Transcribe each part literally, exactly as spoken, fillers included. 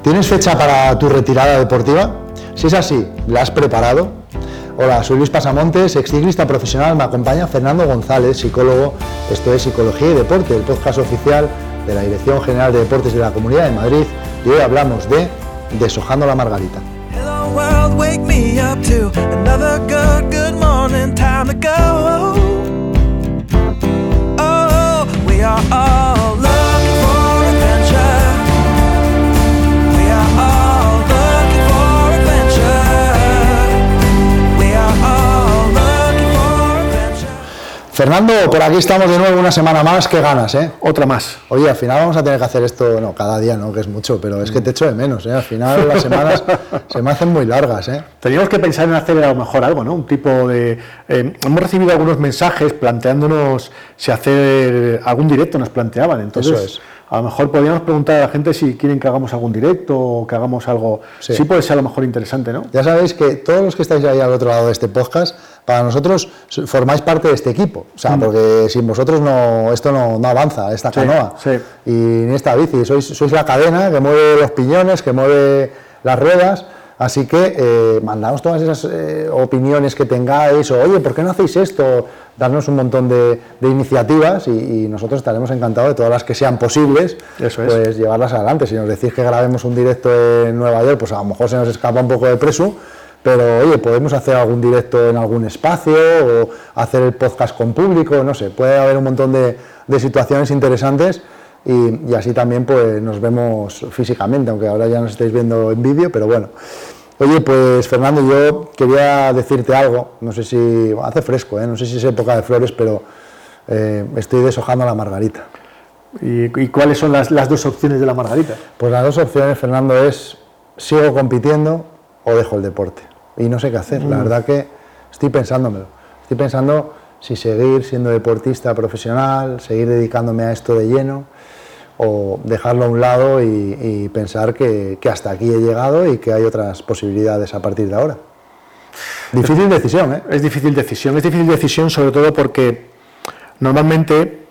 ¿Tienes fecha para tu retirada deportiva? Si es así, ¿la has preparado? Hola, soy Luis Pasamontes, exciclista profesional, me acompaña Fernando González, psicólogo. Esto es Psicología y Deporte, el podcast oficial de la Dirección General de Deportes de la Comunidad de Madrid, y hoy hablamos de Deshojando la Margarita. Hello world, wake me up to another good, good morning, time to go. Oh, we are all looking for adventure. We are all looking for adventure. We are all looking for adventure. Fernando, por aquí estamos de nuevo una semana más, qué ganas, ¿eh? Otra más. Oye, al final vamos a tener que hacer esto, no, cada día no, que es mucho, pero es que te echo de menos, ¿eh? Al final las semanas se me hacen muy largas, ¿eh? Teníamos que pensar en hacer a lo mejor algo, ¿no? Un tipo de... Eh, hemos recibido algunos mensajes planteándonos si hacer algún directo, nos planteaban, entonces... Eso es. A lo mejor podríamos preguntar a la gente si quieren que hagamos algún directo o que hagamos algo... Sí. Sí puede ser a lo mejor interesante, ¿no? Ya sabéis que todos los que estáis ahí al otro lado de este podcast, para nosotros formáis parte de este equipo. O sea, mm. porque sin vosotros no, esto no, no avanza, esta sí, canoa. Sí. Y ni esta bici. Sois, sois la cadena que mueve los piñones, que mueve las ruedas. Así que eh, mandadnos todas esas eh, opiniones que tengáis, o oye, ¿por qué no hacéis esto? Darnos un montón de, de iniciativas y, y nosotros estaremos encantados de todas las que sean posibles, Eso es. Pues llevarlas adelante. Si nos decís que grabemos un directo en Nueva York, pues a lo mejor se nos escapa un poco de preso, pero oye, podemos hacer algún directo en algún espacio o hacer el podcast con público, no sé, puede haber un montón de, de situaciones interesantes. Y, y así también pues nos vemos físicamente, aunque ahora ya nos estáis viendo en vídeo, pero bueno. Oye, pues Fernando, yo quería decirte algo, no sé si, hace fresco, ¿eh? No sé si es época de flores, pero eh, estoy deshojando la margarita. ¿Y, y cuáles son las, las dos opciones de la margarita? Pues las dos opciones, Fernando, es sigo compitiendo o dejo el deporte. Y no sé qué hacer, mm. la verdad que estoy pensándomelo, estoy pensando si seguir siendo deportista profesional, seguir dedicándome a esto de lleno, o dejarlo a un lado y, y pensar que, que hasta aquí he llegado y que hay otras posibilidades a partir de ahora. Difícil decisión, ¿eh? Es difícil decisión, es difícil decisión sobre todo porque normalmente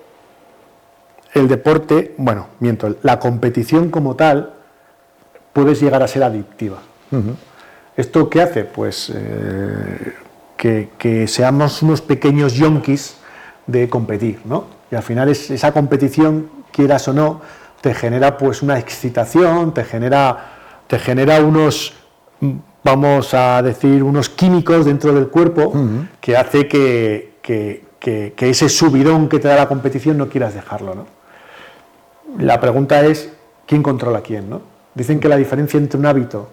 el deporte, bueno, miento, la competición como tal puede llegar a ser adictiva. Uh-huh. ¿Esto qué hace? Pues eh, que, que seamos unos pequeños yonkis de competir, ¿no? Y al final es, esa competición, quieras o no, te genera pues una excitación, te genera, te genera unos, vamos a decir, unos químicos dentro del cuerpo uh-huh. que hace que, que, que, que ese subidón que te da la competición no quieras dejarlo, ¿no? La pregunta es, ¿quién controla a quién, no? Dicen que la diferencia entre un hábito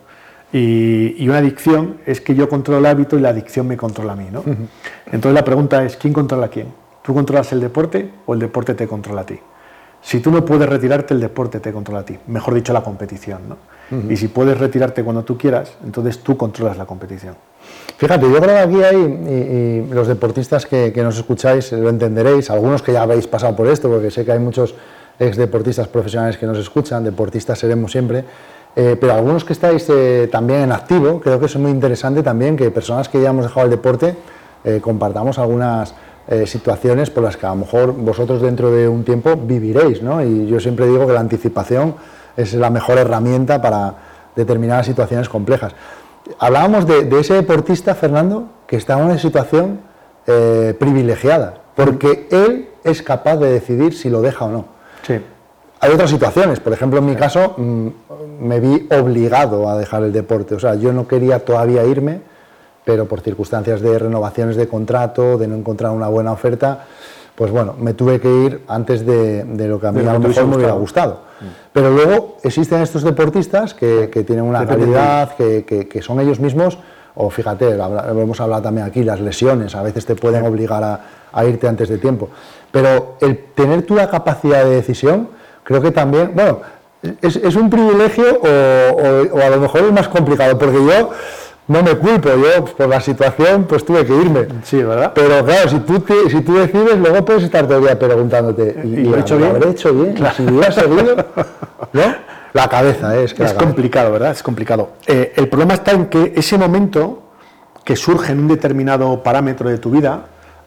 y, y una adicción es que yo controlo el hábito y la adicción me controla a mí, ¿no? Uh-huh. Entonces la pregunta es, ¿quién controla a quién? ¿Tú controlas el deporte o el deporte te controla a ti? Si tú no puedes retirarte, el deporte te controla a ti, mejor dicho, la competición, ¿no? Uh-huh. Y si puedes retirarte cuando tú quieras, entonces tú controlas la competición. Fíjate, yo creo que aquí hay, y, y los deportistas que, que nos escucháis lo entenderéis, algunos que ya habéis pasado por esto, porque sé que hay muchos exdeportistas profesionales que nos escuchan, deportistas seremos siempre, eh, pero algunos que estáis eh, también en activo, creo que es muy interesante también que personas que ya hemos dejado el deporte eh, compartamos algunas Eh, situaciones por las que a lo mejor vosotros dentro de un tiempo viviréis, ¿no? Y yo siempre digo que la anticipación es la mejor herramienta para determinadas situaciones complejas. Hablábamos de, de ese deportista, Fernando, que está en una situación eh, privilegiada, porque él es capaz de decidir si lo deja o no. Sí. Hay otras situaciones, por ejemplo, en mi caso, mmm, me vi obligado a dejar el deporte, o sea, yo no quería todavía irme, pero por circunstancias de renovaciones de contrato, de no encontrar una buena oferta, pues bueno, me tuve que ir antes de, de lo que a mí a lo mejor me hubiera gustado. Pero luego existen estos deportistas que, que tienen una calidad, que, que, que son ellos mismos, o fíjate, lo hemos hablado también aquí, las lesiones, a veces te pueden obligar a, a irte antes de tiempo. Pero el tener tú la capacidad de decisión, creo que también, bueno, es, es un privilegio o, o, o a lo mejor es más complicado, porque yo... No me culpo, yo por la situación pues tuve que irme. Sí, ¿verdad? Pero claro, si tú, te, si tú decides, luego puedes estar todo el día preguntándote, ¿y, ¿Y lo he hecho bien? ¿Lo habré hecho bien? Claro. Si hubiera seguido, ¿no? La cabeza, ¿eh? Es, que es complicado, ¿verdad? Es complicado. Eh, el problema está en que ese momento que surge en un determinado parámetro de tu vida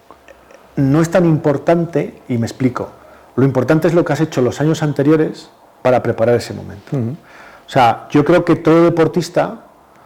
no es tan importante, y me explico. Lo importante es lo que has hecho los años anteriores para preparar ese momento. Uh-huh. O sea, yo creo que todo deportista,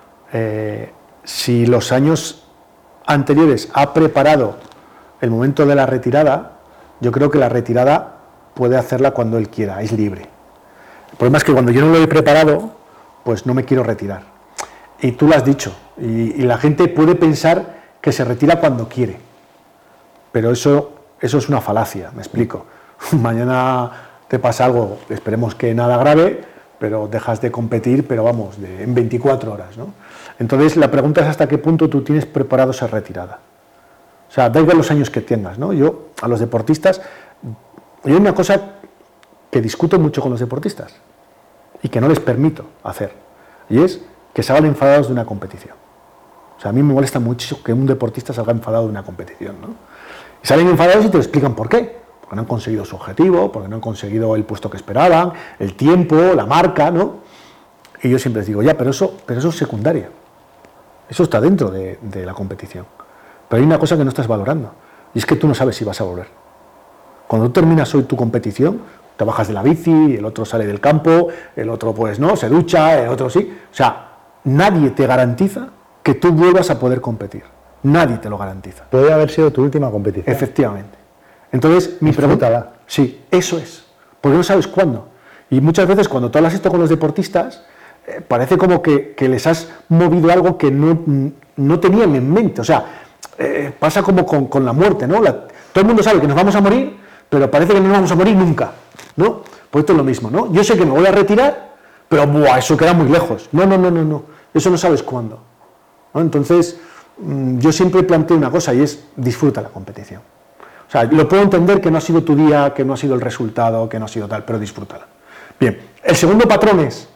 eh, si los años anteriores ha preparado el momento de la retirada, yo creo que la retirada puede hacerla cuando él quiera, es libre. El problema es que cuando yo no lo he preparado, pues no me quiero retirar. Y tú lo has dicho, y, y la gente puede pensar que se retira cuando quiere, pero eso, eso es una falacia, me explico. Mañana te pasa algo, esperemos que nada grave, pero dejas de competir, pero vamos, de, en veinticuatro horas, ¿no? Entonces la pregunta es hasta qué punto tú tienes preparado esa retirada. O sea, da igual los años que tengas, ¿no? Yo, a los deportistas, hay una cosa que discuto mucho con los deportistas y que no les permito hacer, y es que salgan enfadados de una competición. O sea, a mí me molesta mucho que un deportista salga enfadado de una competición, ¿no? Y salen enfadados y te explican por qué. Porque no han conseguido su objetivo, porque no han conseguido el puesto que esperaban, el tiempo, la marca, ¿no? Y yo siempre les digo, ya, pero eso, pero eso es secundaria. Eso está dentro de, de la competición. Pero hay una cosa que no estás valorando, y es que tú no sabes si vas a volver. Cuando tú terminas hoy tu competición, te bajas de la bici, el otro sale del campo, el otro pues no, se ducha, el otro sí. O sea, nadie te garantiza que tú vuelvas a poder competir. Nadie te lo garantiza. Puede haber sido tu última competición. Efectivamente. Entonces, mi pregunta... Sí, eso es. Porque no sabes cuándo. Y muchas veces cuando tú hablas esto con los deportistas, eh, parece como que, que les has movido algo que no, no tenían en mente. O sea, eh, pasa como con, con la muerte, ¿no? La, todo el mundo sabe que nos vamos a morir, pero parece que no nos vamos a morir nunca, ¿no? Pues esto es lo mismo, ¿no? Yo sé que me voy a retirar, pero ¡buah! Eso queda muy lejos. No, no, no, no, no. Eso no sabes cuándo, ¿no? Entonces, mmm, yo siempre planteo una cosa y es disfruta la competición. O sea, lo puedo entender que no ha sido tu día, que no ha sido el resultado, que no ha sido tal, pero disfrútala. Bien, el segundo patrón es,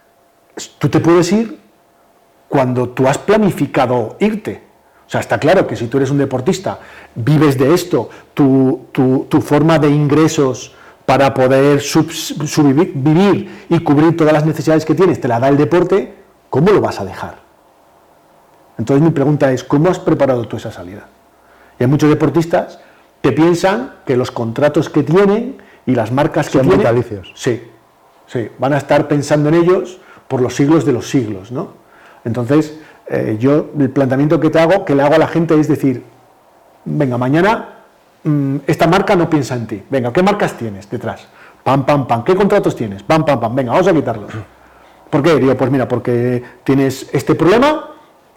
tú te puedes ir cuando tú has planificado irte. O sea, está claro que si tú eres un deportista, vives de esto, tu, tu, tu forma de ingresos para poder sub, subvivir, vivir y cubrir todas las necesidades que tienes, te la da el deporte, ¿cómo lo vas a dejar? Entonces mi pregunta es, ¿cómo has preparado tú esa salida? Y hay muchos deportistas que piensan que los contratos que tienen y las marcas que son tienen... vitalicios. Sí, sí, van a estar pensando en ellos por los siglos de los siglos, ¿no? Entonces, eh, yo, el planteamiento que te hago, que le hago a la gente es decir, venga, mañana mmm, esta marca no piensa en ti. Venga, ¿qué marcas tienes detrás? Pam, pam, pam. ¿Qué contratos tienes? Pam, pam, pam. Venga, vamos a quitarlos. ¿Por qué? Digo, pues mira, porque tienes este problema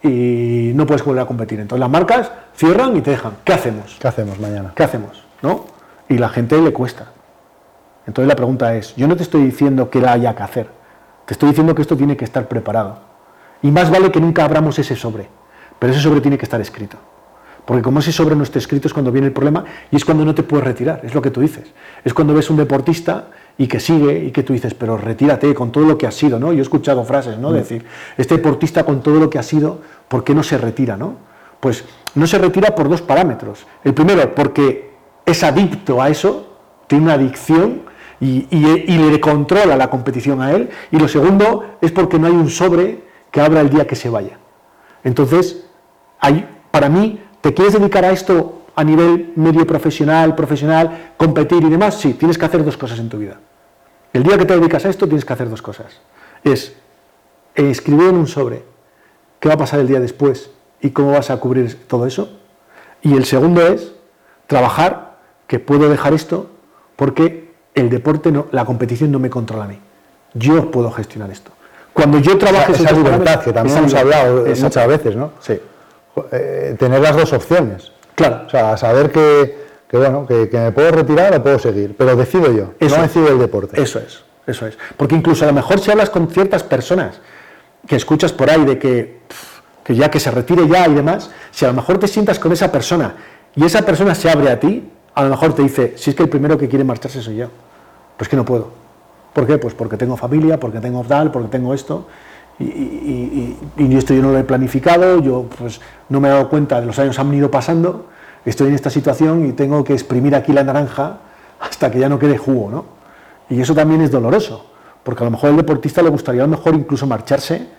y no puedes volver a competir. Entonces las marcas cierran y te dejan. ¿Qué hacemos? ¿Qué hacemos mañana? ¿Qué hacemos? ¿No? Y la gente le cuesta. Entonces la pregunta es, yo no te estoy diciendo que la haya que hacer, te estoy diciendo que esto tiene que estar preparado. Y más vale que nunca abramos ese sobre, pero ese sobre tiene que estar escrito. Porque como ese sobre no está escrito es cuando viene el problema y es cuando no te puedes retirar, es lo que tú dices. Es cuando ves un deportista y que sigue y que tú dices, pero retírate con todo lo que has sido, ¿no? Yo he escuchado frases, ¿no? Mm. Decir, este deportista con todo lo que ha sido, ¿por qué no se retira, no? Pues no se retira por dos parámetros. El primero, porque es adicto a eso, tiene una adicción y, y, y le controla la competición a él. Y lo segundo es porque no hay un sobre que abra el día que se vaya. Entonces, hay, para mí, ¿te quieres dedicar a esto a nivel medio profesional, profesional, competir y demás? Sí, tienes que hacer dos cosas en tu vida. El día que te dedicas a esto tienes que hacer dos cosas. Es escribir en un sobre qué va a pasar el día después y cómo vas a cubrir todo eso. Y el segundo es trabajar, que puedo dejar esto porque el deporte, no, la competición no me controla a mí. Yo puedo gestionar esto. Cuando yo trabaje... Esa, esa libertad que también hemos hablado Exacto. muchas veces, ¿no? Sí. Eh, tener las dos opciones. Claro. O sea, saber que, que bueno, que, que me puedo retirar o puedo seguir, pero decido yo, Eso no es. decido el deporte. Eso es, eso es. Porque incluso a lo mejor si hablas con ciertas personas que escuchas por ahí de que, que ya que se retire ya y demás, si a lo mejor te sientas con esa persona y esa persona se abre a ti, a lo mejor te dice, si es que el primero que quiere marcharse soy yo, pues que no puedo. ¿Por qué? Pues porque tengo familia, porque tengo tal, porque tengo esto. Y, y, y, y esto yo no lo he planificado, yo pues no me he dado cuenta, de los años han ido pasando, estoy en esta situación y tengo que exprimir aquí la naranja hasta que ya no quede jugo, ¿no? Y eso también es doloroso, porque a lo mejor al deportista le gustaría a lo mejor incluso marcharse,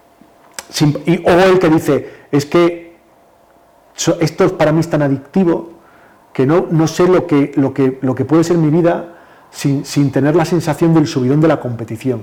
sin, y, o el que dice, es que so, esto para mí es tan adictivo que no, no sé lo que, lo, que, lo que puede ser mi vida sin, sin tener la sensación del subidón de la competición.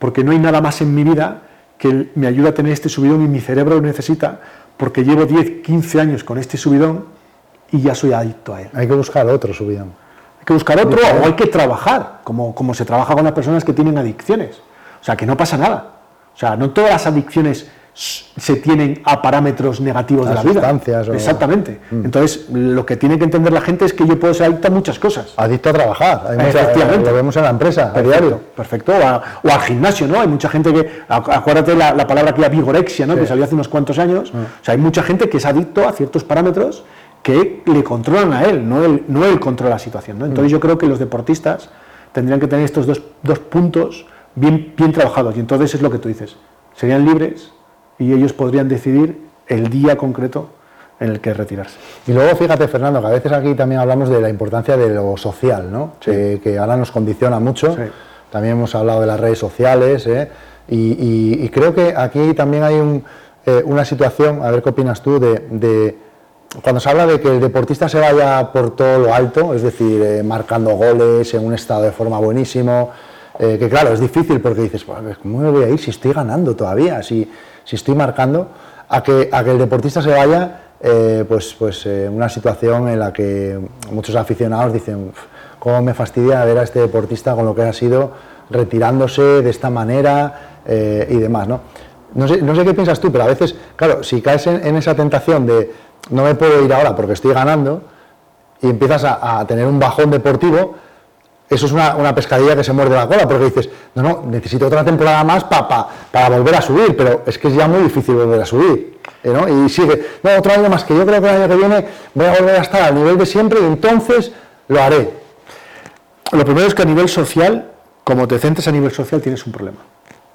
porque no hay nada más en mi vida que me ayude a tener este subidón y mi cerebro lo necesita, porque llevo diez, quince años con este subidón y ya soy adicto a él. Hay que buscar otro subidón. Hay que buscar otro o hay que trabajar, como, como se trabaja con las personas que tienen adicciones. O sea, que no pasa nada. O sea, no todas las adicciones se tienen a parámetros negativos Las de la vida. sustancias o... Exactamente. Mm. Entonces, lo que tiene que entender la gente es que yo puedo ser adicto a muchas cosas. Adicto a trabajar. Hay mucha, Efectivamente. lo vemos en la empresa, a diario. Perfecto. O, a, o al gimnasio, ¿no? Hay mucha gente que, acuérdate la, la palabra que era vigorexia, ¿no? Sí. Que salió hace unos cuantos años. Mm. O sea, hay mucha gente que es adicto a ciertos parámetros que le controlan a él, no él, no él controla la situación, ¿no? Entonces mm. yo creo que los deportistas tendrían que tener estos dos, dos puntos bien, bien trabajados, y entonces es lo que tú dices, serían libres y ellos podrían decidir el día concreto en el que retirarse. Y luego fíjate, Fernando, que a veces aquí también hablamos de la importancia de lo social, ¿no? Sí. Que, que ahora nos condiciona mucho. Sí. También hemos hablado de las redes sociales, ¿eh? y, y, y creo que aquí también hay un, eh, una situación, a ver qué opinas tú, de, de cuando se habla de que el deportista se vaya por todo lo alto, es decir, eh, marcando goles en un estado de forma buenísimo, eh, que claro, es difícil porque dices, pues, ¿cómo me voy a ir si estoy ganando todavía, si, si estoy marcando? A que, a que el deportista se vaya, eh, pues, pues eh, una situación en la que muchos aficionados dicen, cómo me fastidia ver a este deportista con lo que ha sido retirándose de esta manera eh, y demás, ¿no? No sé, no sé qué piensas tú, pero a veces, claro, si caes en, en esa tentación de no me puedo ir ahora porque estoy ganando y empiezas a, a tener un bajón deportivo, eso es una, una pescadilla que se muerde la cola, porque dices, no, no, necesito otra temporada más pa, pa, para volver a subir, pero es que es ya muy difícil volver a subir, ¿eh, no? Y sigue, no, otro año más, que yo creo que el año que viene voy a volver a estar al nivel de siempre y entonces lo haré. Lo primero es que a nivel social, como te centres a nivel social, tienes un problema.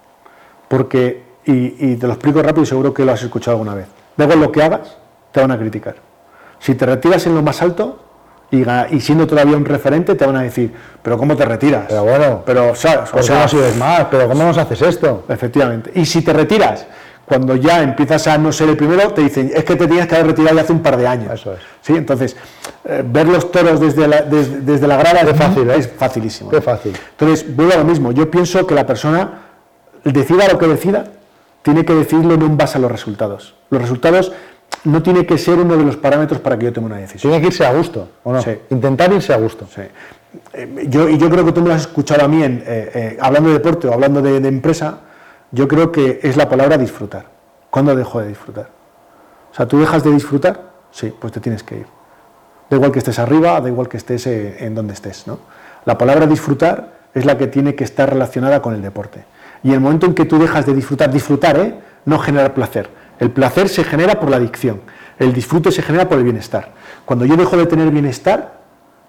Porque, y, y te lo explico rápido y seguro que lo has escuchado alguna vez, da igual lo que hagas, te van a criticar. Si te retiras en lo más alto y, y siendo todavía un referente, te van a decir, pero ¿cómo te retiras? Pero bueno, pero, ¿sabes? O sea, no subes más, pero ¿cómo nos haces esto? Efectivamente. Y si te retiras, cuando ya empiezas a no ser el primero, te dicen, es que te tienes que haber retirado ya hace un par de años. Eso es. ¿Sí? Entonces, eh, ver los toros desde la, desde, desde la grada es, fácil, ¿eh? es facilísimo. Qué fácil. Entonces, vuelvo a lo mismo. Yo pienso que la persona, decida lo que decida, tiene que decidirlo no en base a los resultados. Los resultados no tiene que ser uno de los parámetros para que yo tome una decisión. Tiene que irse a gusto, ¿o no? Sí. Intentar irse a gusto. Sí. Eh, yo, y yo creo que tú me lo has escuchado a mí, en, eh, eh, hablando de deporte o hablando de, de empresa, yo creo que es la palabra disfrutar. ¿Cuándo dejo de disfrutar? O sea, ¿tú dejas de disfrutar? Sí, pues te tienes que ir. Da igual que estés arriba, da igual que estés eh, en donde estés, ¿no? La palabra disfrutar es la que tiene que estar relacionada con el deporte. Y el momento en que tú dejas de disfrutar, disfrutar, ¿eh? No generar placer. El placer se genera por la adicción, el disfrute se genera por el bienestar. Cuando yo dejo de tener bienestar,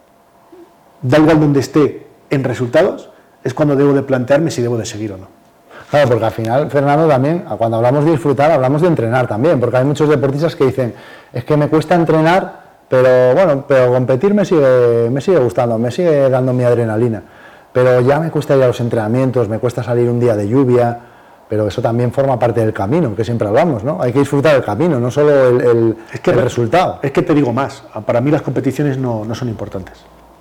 da igual donde esté en resultados, es cuando debo de plantearme si debo de seguir o no. Claro, porque al final, Fernando, también, cuando hablamos de disfrutar, hablamos de entrenar también, porque hay muchos deportistas que dicen, es que me cuesta entrenar, pero bueno, pero competir me sigue, me sigue gustando, me sigue dando mi adrenalina, pero ya me cuesta ir a los entrenamientos, me cuesta salir un día de lluvia, pero eso también forma parte del camino, que siempre hablamos, ¿no? Hay que disfrutar del camino, no solo el, el, es que, el resultado. Es que te digo más, para mí las competiciones no, no son importantes.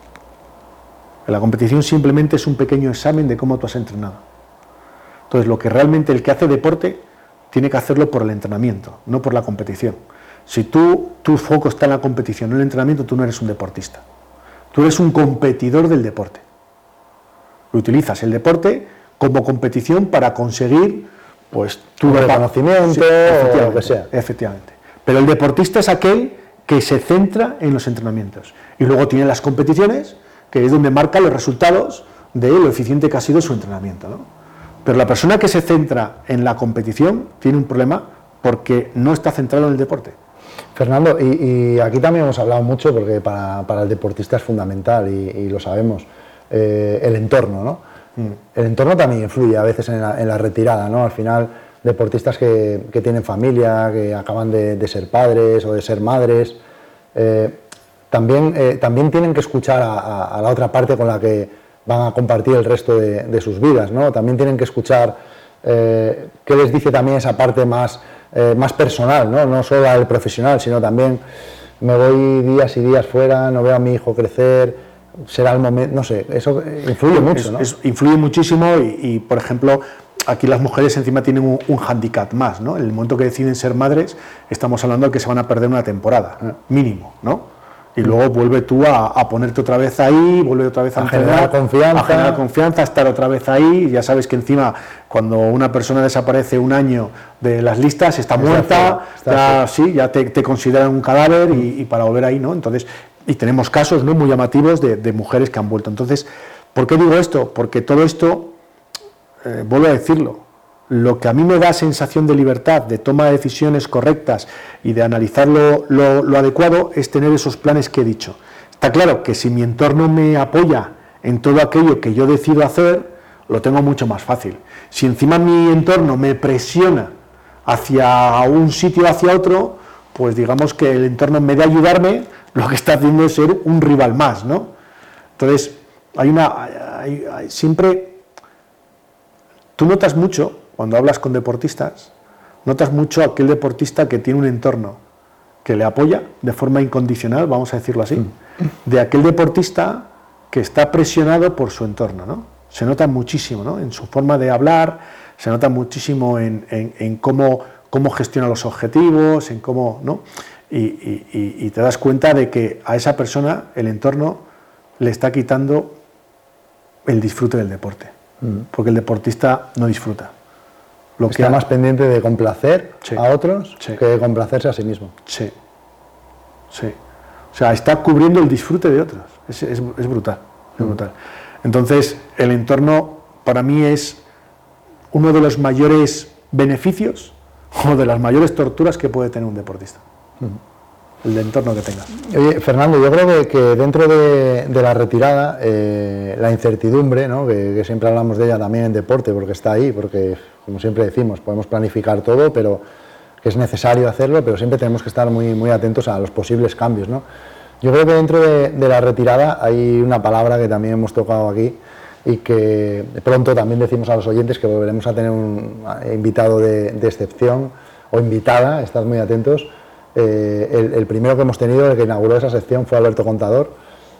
La competición simplemente es un pequeño examen de cómo tú has entrenado. Entonces, lo que realmente el que hace deporte tiene que hacerlo por el entrenamiento, no por la competición. Si tú, tu foco está en la competición, no en el entrenamiento, tú no eres un deportista. Tú eres un competidor del deporte. Utilizas el deporte como competición para conseguir pues tu reconocimiento, sí, o lo que sea. Efectivamente. Pero el deportista es aquel que se centra en los entrenamientos. Y luego tiene las competiciones, que es donde marca los resultados de lo eficiente que ha sido su entrenamiento, ¿no? Pero la persona que se centra en la competición tiene un problema porque no está centrado en el deporte. Fernando, y, y aquí también hemos hablado mucho, porque para, para el deportista es fundamental, y, y lo sabemos, eh, el entorno, ¿no? El entorno también influye a veces en la, en la retirada, ¿no? Al final, deportistas que, que tienen familia, que acaban de, de ser padres o de ser madres, eh, también, eh, también tienen que escuchar a, a, a la otra parte con la que van a compartir el resto de, de sus vidas, ¿no? También tienen que escuchar eh, qué les dice también esa parte más, eh, más personal, ¿no? No solo el profesional, sino también me voy días y días fuera, no veo a mi hijo crecer. Será el momento, no sé, eso influye mucho, es, ¿no? Es, influye muchísimo y, y, por ejemplo, aquí las mujeres encima tienen un, un hándicap más, ¿no? En el momento que deciden ser madres, estamos hablando de que se van a perder una temporada, mínimo, ¿no? Y luego vuelve tú a, a ponerte otra vez ahí, vuelve otra vez a, a generar confianza, a generar confianza, a estar otra vez ahí. Ya sabes que encima, cuando una persona desaparece un año de las listas, está muerta, está ya, sí, ya te, te consideran un cadáver y, y para volver ahí, ¿no? Entonces, y tenemos casos, ¿no?, muy llamativos de, de mujeres que han vuelto. Entonces, ¿por qué digo esto? Porque todo esto, eh, vuelvo a decirlo, lo que a mí me da sensación de libertad, de toma de decisiones correctas y de analizar lo, lo, lo adecuado, es tener esos planes que he dicho. Está claro que si mi entorno me apoya en todo aquello que yo decido hacer, lo tengo mucho más fácil. Si encima mi entorno me presiona hacia un sitio o hacia otro, pues digamos que el entorno, en vez de ayudarme, lo que está haciendo es ser un rival más, ¿no? Entonces, hay una... Hay, hay, siempre... Tú notas mucho, cuando hablas con deportistas, notas mucho a aquel deportista que tiene un entorno que le apoya de forma incondicional, vamos a decirlo así, de aquel deportista que está presionado por su entorno, ¿no? Se nota muchísimo, ¿no?, en su forma de hablar, se nota muchísimo en, en, en cómo, cómo gestiona los objetivos, en cómo, ¿no? Y, y, y te das cuenta de que a esa persona el entorno le está quitando el disfrute del deporte, mm. porque el deportista no disfruta. Lo Está que más pendiente de complacer sí. a otros sí. que de complacerse a sí mismo. Sí, sí. O sea, está cubriendo el disfrute de otros. Es, es, es brutal, es mm. brutal. Entonces, el entorno para mí es uno de los mayores beneficios o de las mayores torturas que puede tener un deportista. Mm. El entorno que tenga. Oye, Fernando, yo creo que, que dentro de, de la retirada, eh, la incertidumbre, ¿no?, que, que siempre hablamos de ella también en deporte, porque está ahí, porque, como siempre decimos, podemos planificar todo, pero que es necesario hacerlo, pero siempre tenemos que estar muy, muy atentos a los posibles cambios, ¿no? Yo creo que dentro de, de la retirada hay una palabra que también hemos tocado aquí y que pronto también decimos a los oyentes que volveremos a tener un invitado de, de excepción o invitada, estad muy atentos. Eh, el, el primero que hemos tenido, el que inauguró esa sección, fue Alberto Contador,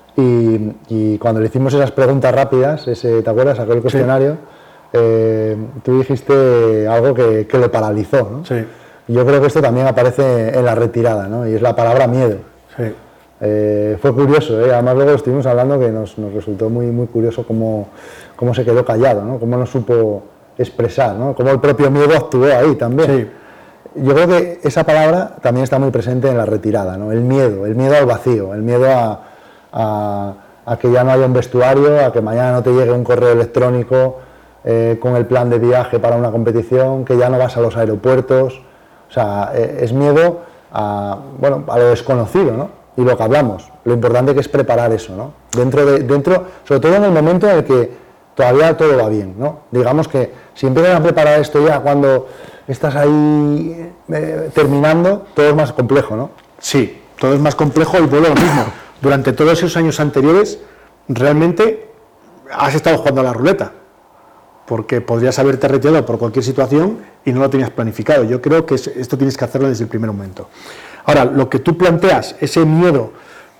y, y cuando le hicimos esas preguntas rápidas, ese, ¿te acuerdas? Aquel cuestionario, sí. eh, tú dijiste algo que, que lo paralizó, ¿no? Sí. Yo creo que esto también aparece en la retirada, ¿no?, y es la palabra miedo. Sí. Eh, fue curioso, ¿eh? Además luego estuvimos hablando que nos, nos resultó muy, muy curioso cómo, cómo se quedó callado, ¿no?, cómo no supo expresar, ¿no?, cómo el propio miedo actuó ahí también. Sí. Yo creo que esa palabra también está muy presente en la retirada, ¿no? El miedo, el miedo al vacío, el miedo a, a, a que ya no haya un vestuario, a que mañana no te llegue un correo electrónico eh, con el plan de viaje para una competición, que ya no vas a los aeropuertos. O sea, eh, es miedo a, bueno, a lo desconocido, ¿no? Y lo que hablamos, lo importante que es preparar eso, ¿no? Dentro de, dentro, sobre todo en el momento en el que todavía todo va bien, ¿no? Digamos que si empiezas a preparar esto ya cuando estás ahí eh, terminando, todo es más complejo, ¿no? Sí, todo es más complejo y vuelvo a lo mismo. Durante todos esos años anteriores, realmente has estado jugando a la ruleta, porque podrías haberte retirado por cualquier situación y no lo tenías planificado. Yo creo que esto tienes que hacerlo desde el primer momento. Ahora, lo que tú planteas, ese miedo...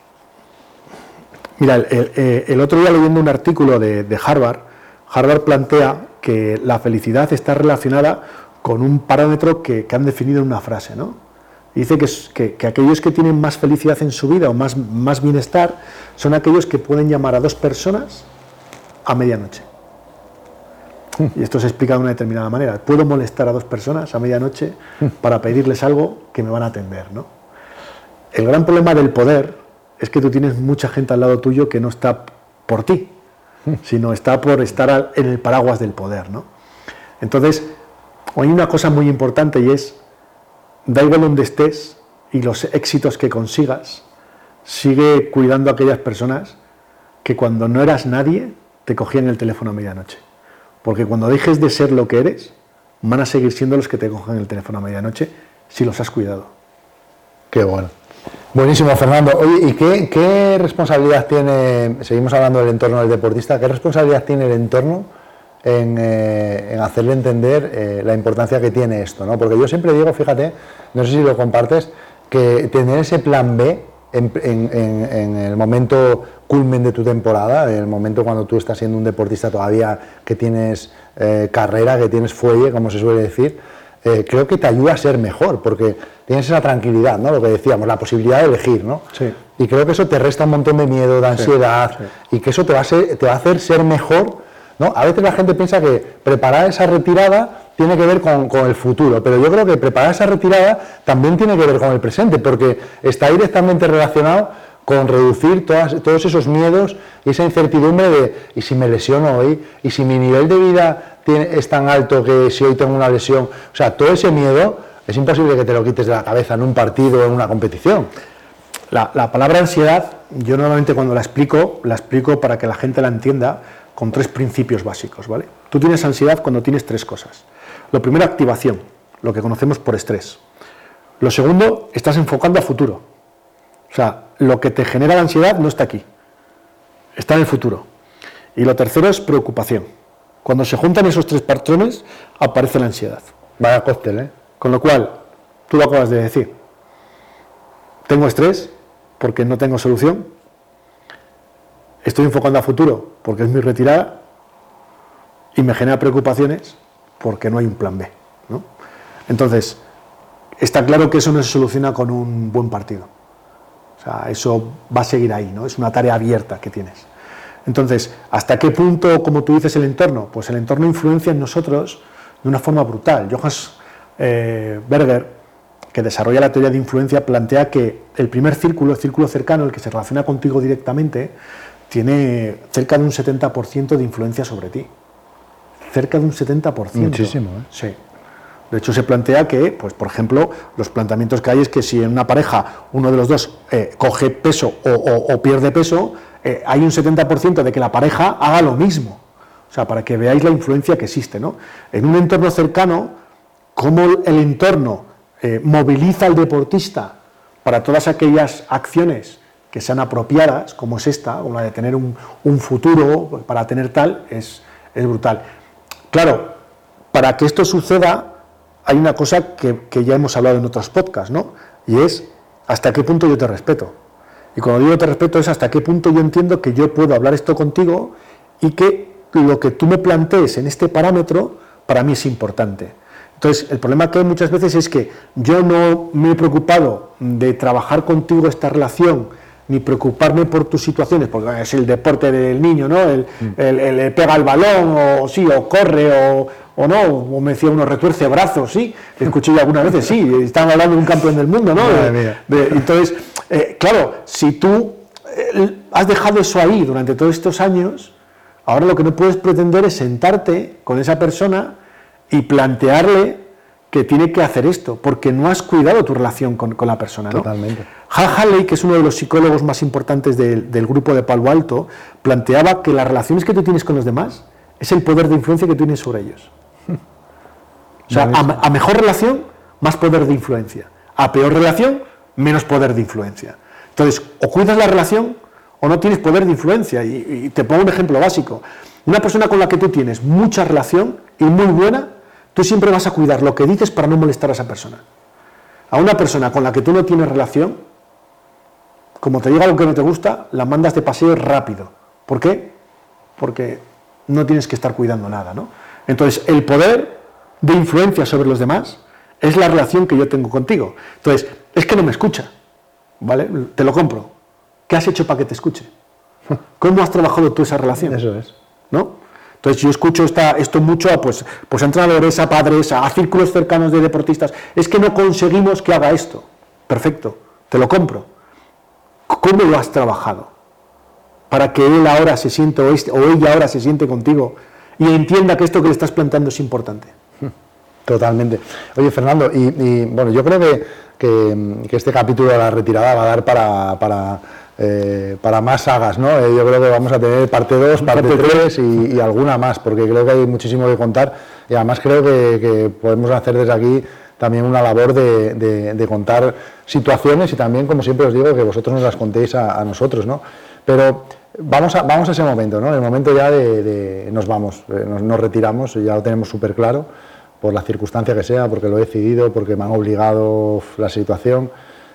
Mira, el, el, el otro día leyendo un artículo de, de Harvard, Harvard plantea que la felicidad está relacionada con un parámetro que, que han definido en una frase, ¿no? Dice que, que, que aquellos que tienen más felicidad en su vida o más, más bienestar son aquellos que pueden llamar a dos personas a medianoche. Y esto se explica de una determinada manera. Puedo molestar a dos personas a medianoche para pedirles algo que me van a atender, ¿no? El gran problema del poder es que tú tienes mucha gente al lado tuyo que no está por ti, sino está por estar en el paraguas del poder, ¿no? Entonces, hay una cosa muy importante y es, da igual donde estés y los éxitos que consigas, sigue cuidando a aquellas personas que cuando no eras nadie te cogían el teléfono a medianoche. Porque cuando dejes de ser lo que eres, van a seguir siendo los que te cojan el teléfono a medianoche si los has cuidado. Qué bueno. Buenísimo, Fernando. Oye, ¿y qué, qué responsabilidad tiene, seguimos hablando del entorno del deportista, qué responsabilidad tiene el entorno en, eh, en hacerle entender eh, la importancia que tiene esto, ¿no? Porque yo siempre digo, fíjate, no sé si lo compartes, que tener ese plan B en, en, en, en el momento culmen de tu temporada, en el momento cuando tú estás siendo un deportista todavía que tienes eh, carrera, que tienes fuelle, como se suele decir, eh, creo que te ayuda a ser mejor, porque tienes esa tranquilidad, ¿no? Lo que decíamos, la posibilidad de elegir, ¿no? Sí. Y creo que eso te resta un montón de miedo, de ansiedad, sí, sí. Y que eso te va, a ser, te va a hacer ser mejor, ¿no? A veces la gente piensa que preparar esa retirada tiene que ver con, con el futuro, pero yo creo que preparar esa retirada también tiene que ver con el presente, porque está directamente relacionado con reducir todas, todos esos miedos y esa incertidumbre de ¿y si me lesiono hoy? ¿Y si mi nivel de vida tiene, es tan alto que si hoy tengo una lesión? O sea, todo ese miedo es imposible que te lo quites de la cabeza en un partido o en una competición. La, la palabra ansiedad, yo normalmente cuando la explico, la explico para que la gente la entienda con tres principios básicos, ¿vale? Tú tienes ansiedad cuando tienes tres cosas. Lo primero, activación, lo que conocemos por estrés. Lo segundo, estás enfocando a futuro. O sea, lo que te genera la ansiedad no está aquí, está en el futuro. Y lo tercero es preocupación. Cuando se juntan esos tres patrones, aparece la ansiedad. Vaya cóctel, ¿eh? Con lo cual, tú lo acabas de decir. Tengo estrés porque no tengo solución. Estoy enfocando a futuro porque es mi retirada. Y me genera preocupaciones porque no hay un plan B, ¿no? Entonces, está claro que eso no se soluciona con un buen partido. O sea, eso va a seguir ahí, ¿no? Es una tarea abierta que tienes. Entonces, ¿hasta qué punto, como tú dices, el entorno? Pues el entorno influencia en nosotros de una forma brutal. Johannes eh, Berger, que desarrolla la teoría de influencia, plantea que el primer círculo, el círculo cercano, el que se relaciona contigo directamente, tiene cerca de un setenta por ciento de influencia sobre ti. Cerca de un setenta por ciento. Muchísimo, ¿eh? Sí. De hecho, se plantea que, pues, por ejemplo, los planteamientos que hay es que si en una pareja uno de los dos eh, coge peso o, o, o pierde peso, eh, hay un setenta por ciento de que la pareja haga lo mismo. O sea, para que veáis la influencia que existe, ¿no? En un entorno cercano, cómo el entorno eh, moviliza al deportista para todas aquellas acciones que sean apropiadas, como es esta, como la de tener un, un futuro, para tener tal, es, es brutal. Claro, para que esto suceda, hay una cosa que, que ya hemos hablado en otros podcasts, ¿no? Y es hasta qué punto yo te respeto. Y cuando digo te respeto es hasta qué punto yo entiendo que yo puedo hablar esto contigo y que lo que tú me plantees en este parámetro para mí es importante. Entonces, el problema que hay muchas veces es que yo no me he preocupado de trabajar contigo esta relación, ni preocuparme por tus situaciones, porque es el deporte del niño, ¿no? El, mm. el, el, el pega el balón, o sí, o corre, o, o no, o me decía uno, retuerce brazos, sí, escuché yo algunas veces, sí, estaban hablando de un campeón del mundo, ¿no? De, de, entonces, eh, claro, si tú eh, has dejado eso ahí durante todos estos años, ahora lo que no puedes pretender es sentarte con esa persona y plantearle que tiene que hacer esto, porque no has cuidado tu relación con, con la persona, ¿no? Totalmente. Hal Haley, que es uno de los psicólogos más importantes de, del grupo de Palo Alto, planteaba que las relaciones que tú tienes con los demás es el poder de influencia que tienes sobre ellos. O sea, a, a mejor relación, más poder de influencia. A peor relación, menos poder de influencia. Entonces, o cuidas la relación o no tienes poder de influencia. Y, y te pongo un ejemplo básico. Una persona con la que tú tienes mucha relación y muy buena, tú siempre vas a cuidar lo que dices para no molestar a esa persona. A una persona con la que tú no tienes relación, como te diga algo que no te gusta, la mandas de paseo rápido. ¿Por qué? Porque no tienes que estar cuidando nada, ¿no? Entonces, el poder de influencia sobre los demás es la relación que yo tengo contigo. Entonces, es que no me escucha, ¿vale? Te lo compro. ¿Qué has hecho para que te escuche? ¿Cómo has trabajado tú esa relación? Eso es. ¿No? Entonces yo escucho esta, esto mucho a, pues, pues a entrenadores, a padres, a, a círculos cercanos de deportistas. Es que no conseguimos que haga esto. Perfecto, te lo compro. ¿Cómo lo has trabajado? Para que él ahora se siente, o, este, o ella ahora se siente contigo y entienda que esto que le estás planteando es importante. Totalmente. Oye, Fernando, y, y bueno, yo creo que, que, que este capítulo de la retirada va a dar para... para Eh, para más sagas, ¿no? Eh, yo creo que vamos a tener parte dos, parte tres y, y alguna más, porque creo que hay muchísimo que contar y además creo que, que podemos hacer desde aquí también una labor de, de, de contar situaciones y también, como siempre os digo, que vosotros nos las contéis a, a nosotros, ¿no? Pero vamos a, vamos a ese momento, ¿no? El momento ya de, de nos vamos, eh, nos, nos retiramos, ya lo tenemos súper claro, por la circunstancia que sea, porque lo he decidido, porque me han obligado la situación.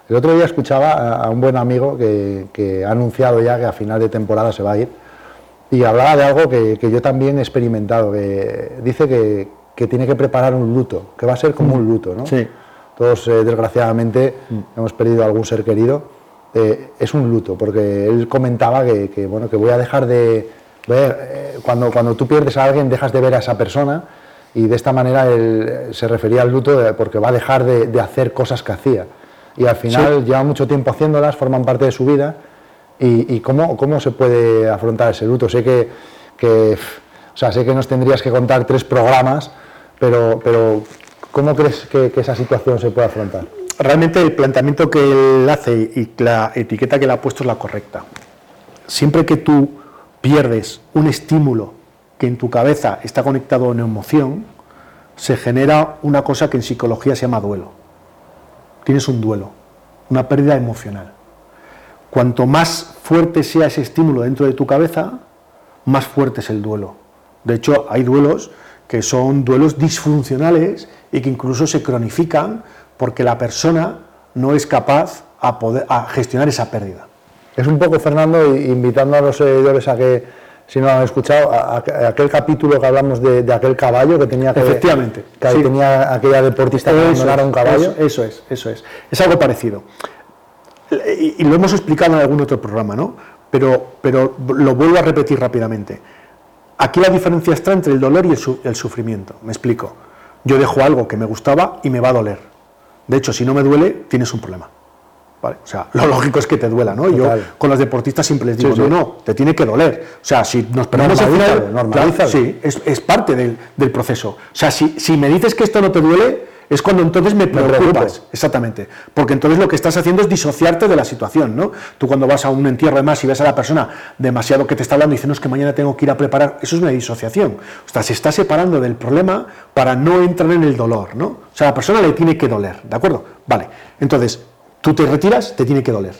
El otro día escuchaba a, a un buen amigo que, que ha anunciado ya que a final de temporada se va a ir y hablaba de algo que, que yo también he experimentado, que dice que, que tiene que preparar un luto, que va a ser como un luto, ¿no? Sí. Todos, eh, desgraciadamente, mm. hemos perdido a algún ser querido. Eh, es un luto, porque él comentaba que, que, bueno, que voy a dejar de ver, eh, cuando, cuando tú pierdes a alguien, dejas de ver a esa persona, y de esta manera él se refería al luto de, porque va a dejar de, de hacer cosas que hacía. Y al final sí. lleva mucho tiempo haciéndolas, forman parte de su vida, y, y cómo, cómo se puede afrontar ese luto. Sé que, que, o sea, sé que nos tendrías que contar tres programas, pero, pero ¿cómo crees que, que esa situación se puede afrontar? Realmente el planteamiento que él hace y la etiqueta que le ha puesto es la correcta. Siempre que tú pierdes un estímulo que en tu cabeza está conectado a una emoción, se genera una cosa que en psicología se llama duelo. Tienes un duelo, una pérdida emocional. Cuanto más fuerte sea ese estímulo dentro de tu cabeza, más fuerte es el duelo. De hecho, hay duelos que son duelos disfuncionales y que incluso se cronifican porque la persona no es capaz a, poder, a gestionar esa pérdida. Es un poco, Fernando, invitando a los seguidores a que, si no lo han escuchado, a, a aquel capítulo que hablamos de, de aquel caballo que tenía que, Efectivamente, que sí. tenía aquella deportista que abandonara un caballo. Eso, eso es, eso es. Es algo parecido. Y, y lo hemos explicado en algún otro programa, ¿no? Pero, pero lo vuelvo a repetir rápidamente. Aquí la diferencia está entre el dolor y el, su, el sufrimiento. Me explico. Yo dejo algo que me gustaba y me va a doler. De hecho, si no me duele, tienes un problema. ¿Vale? O sea, lo lógico es que te duela, ¿no? Yo con los deportistas siempre les digo, sí, sí. no, no, te tiene que doler. O sea, si nos perdemos al final, normalízalo. Claro, sí, es, es parte del, del proceso. O sea, si, si me dices que esto no te duele, es cuando entonces me preocupas. Exactamente. Porque entonces lo que estás haciendo es disociarte de la situación, ¿no? Tú cuando vas a un entierro además y ves a la persona demasiado que te está hablando y dices, no, es que mañana tengo que ir a preparar, eso es una disociación. O sea, se está separando del problema para no entrar en el dolor, ¿no? O sea, a la persona le tiene que doler, ¿de acuerdo? Vale. Entonces, tú te retiras, te tiene que doler.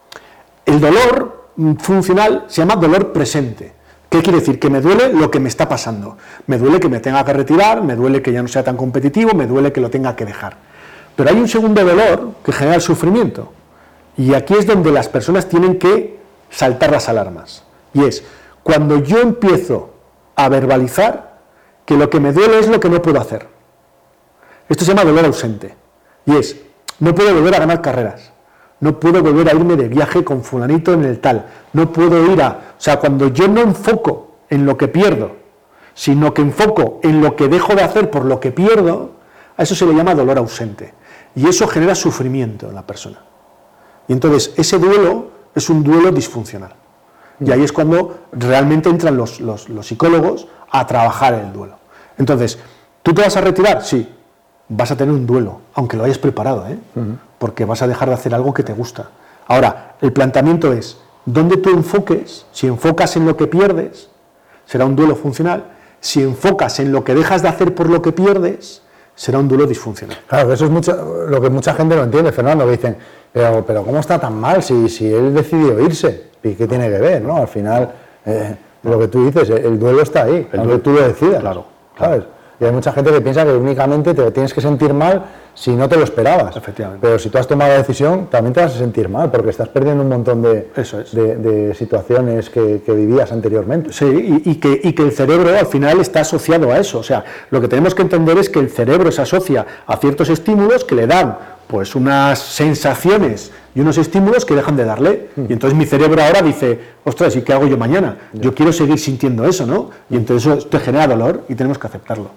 El dolor funcional se llama dolor presente. ¿Qué quiere decir? Que me duele lo que me está pasando. Me duele que me tenga que retirar, me duele que ya no sea tan competitivo, me duele que lo tenga que dejar. Pero hay un segundo dolor que genera el sufrimiento. Y aquí es donde las personas tienen que saltar las alarmas. Y es cuando yo empiezo a verbalizar que lo que me duele es lo que no puedo hacer. Esto se llama dolor ausente. Y es, no puedo volver a ganar carreras. No puedo volver a irme de viaje con fulanito en el tal. No puedo ir a... O sea, cuando yo no enfoco en lo que pierdo, sino que enfoco en lo que dejo de hacer por lo que pierdo, a eso se le llama dolor ausente. Y eso genera sufrimiento en la persona. Y entonces, ese duelo es un duelo disfuncional. Y ahí es cuando realmente entran los, los, los psicólogos a trabajar el duelo. Entonces, ¿tú te vas a retirar? Sí. Vas a tener un duelo, aunque lo hayas preparado, ¿eh? Uh-huh. Porque vas a dejar de hacer algo que te gusta. Ahora, el planteamiento es, ¿dónde tú enfoques? Si enfocas en lo que pierdes, será un duelo funcional. Si enfocas en lo que dejas de hacer por lo que pierdes, será un duelo disfuncional. Claro, eso es mucho, lo que mucha gente no entiende, Fernando, que dicen, pero, pero ¿cómo está tan mal si, si él decidió irse? ¿Y qué tiene que ver, no? Al final, eh, lo que tú dices, el duelo está ahí, el aunque tú lo decidas. Claro, ¿sabes? claro. Y hay mucha gente que piensa que únicamente te tienes que sentir mal si no te lo esperabas. Efectivamente. Pero si tú has tomado la decisión, también te vas a sentir mal, porque estás perdiendo un montón de, Eso es. de, de situaciones que, que vivías anteriormente. Sí, y, y, que, y que el cerebro al final está asociado a eso. O sea, lo que tenemos que entender es que el cerebro se asocia a ciertos estímulos que le dan pues unas sensaciones y unos estímulos que dejan de darle. Mm. Y entonces mi cerebro ahora dice, ostras, ¿y qué hago yo mañana? Yeah. Yo quiero seguir sintiendo eso, ¿no? Y entonces eso te genera dolor y tenemos que aceptarlo.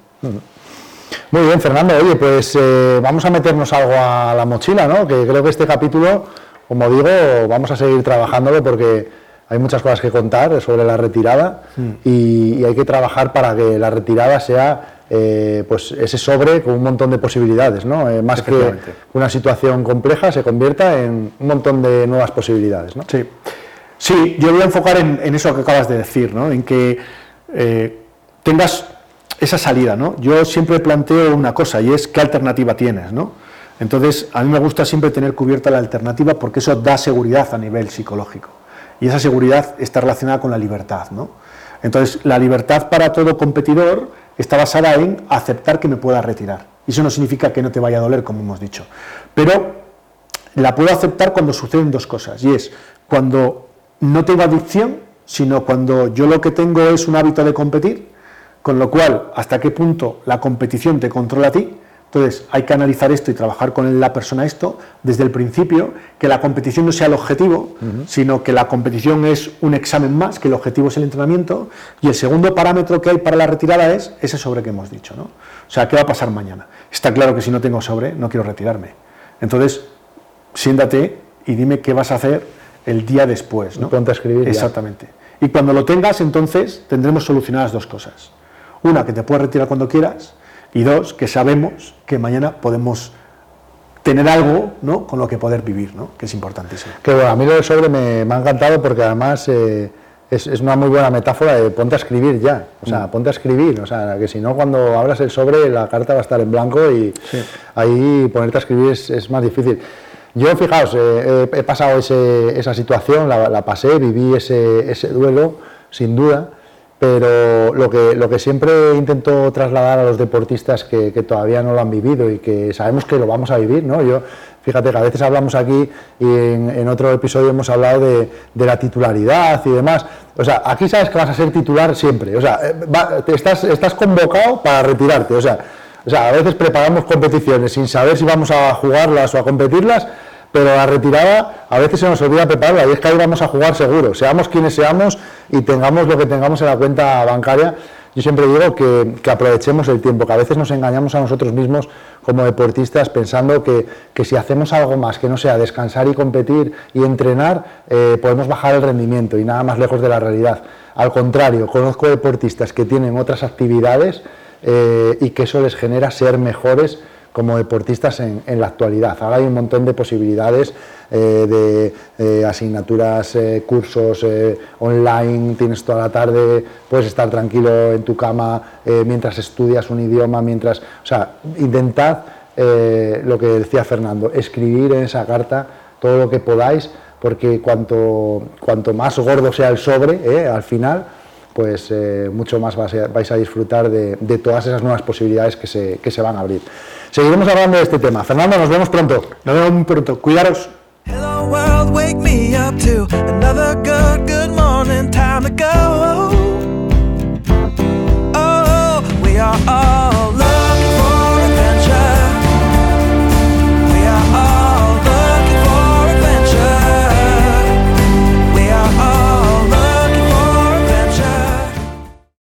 Muy bien, Fernando. Oye, pues eh, vamos a meternos algo a la mochila, ¿no? Que creo que este capítulo, como digo, vamos a seguir trabajándolo porque hay muchas cosas que contar sobre la retirada mm. y, y hay que trabajar para que la retirada sea eh, pues ese sobre con un montón de posibilidades, ¿no? Eh, más que una situación compleja se convierta en un montón de nuevas posibilidades, ¿no? Sí, sí, yo voy a enfocar en, en eso que acabas de decir, ¿no? En que eh, tengas esa salida, ¿no? Yo siempre planteo una cosa y es ¿qué alternativa tienes, ¿no? Entonces, a mí me gusta siempre tener cubierta la alternativa porque eso da seguridad a nivel psicológico. Y esa seguridad está relacionada con la libertad, ¿no? Entonces, la libertad para todo competidor está basada en aceptar que me pueda retirar. Y eso no significa que no te vaya a doler, como hemos dicho. Pero la puedo aceptar cuando suceden dos cosas, y es cuando no tengo adicción, sino cuando yo lo que tengo es un hábito de competir, con lo cual, hasta qué punto la competición te controla a ti. Entonces, hay que analizar esto y trabajar con la persona esto desde el principio, que la competición no sea el objetivo, uh-huh. sino que la competición es un examen más, que el objetivo es el entrenamiento, y el segundo parámetro que hay para la retirada es ese sobre que hemos dicho, ¿no? O sea, ¿qué va a pasar mañana? Está claro que si no tengo sobre, no quiero retirarme. Entonces, siéntate y dime qué vas a hacer el día después, ¿no? Ponte a escribir. Exactamente. Ya. Y cuando lo tengas, entonces, tendremos solucionadas dos cosas. Una, que te puedes retirar cuando quieras, y dos, que sabemos que mañana podemos tener algo, ¿no?, con lo que poder vivir, ¿no?, que es importantísimo. Que bueno, a mí lo del sobre me, me ha encantado porque además eh, es, es una muy buena metáfora de ponte a escribir ya, o sea, mm. ponte a escribir, o sea, que si no cuando abras el sobre la carta va a estar en blanco y sí. ahí ponerte a escribir es, es más difícil. Yo, fijaos, eh, he, he pasado ese, esa situación, la, la pasé, viví ese, ese duelo, sin duda, pero lo que, lo que siempre intento trasladar a los deportistas que, que todavía no lo han vivido y que sabemos que lo vamos a vivir, ¿no? Yo, fíjate que a veces hablamos aquí y en, en otro episodio hemos hablado de, de la titularidad y demás. O sea, aquí sabes que vas a ser titular siempre, o sea, va, te estás, estás convocado para retirarte, o sea, o sea, a veces preparamos competiciones sin saber si vamos a jugarlas o a competirlas, pero la retirada a veces se nos olvida prepararla y es que ahí vamos a jugar seguro, seamos quienes seamos y tengamos lo que tengamos en la cuenta bancaria. Yo siempre digo que, que aprovechemos el tiempo, que a veces nos engañamos a nosotros mismos como deportistas pensando que, que si hacemos algo más que no sea descansar y competir y entrenar, eh, podemos bajar el rendimiento y nada más lejos de la realidad. Al contrario, conozco deportistas que tienen otras actividades eh, y que eso les genera ser mejores como deportistas en, en la actualidad. Ahora hay un montón de posibilidades eh, de eh, asignaturas, eh, cursos eh, online, tienes toda la tarde, puedes estar tranquilo en tu cama eh, mientras estudias un idioma, mientras, o sea, intentad eh, lo que decía Fernando, escribir en esa carta todo lo que podáis, porque cuanto, cuanto más gordo sea el sobre, eh, al final, pues eh, mucho más vais a, vais a disfrutar de, de todas esas nuevas posibilidades que se, que se van a abrir. Seguiremos hablando de este tema. Fernando, nos vemos pronto. Nos vemos muy pronto. Cuidaros. Hello world, wake me up to another good, good